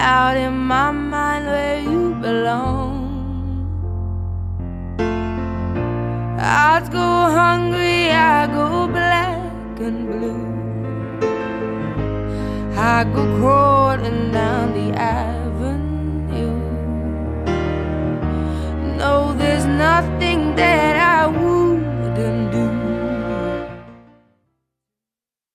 out in my mind where you belong. I'd go hungry, I go black and blue. I go crawling down the avenue. No, there's nothing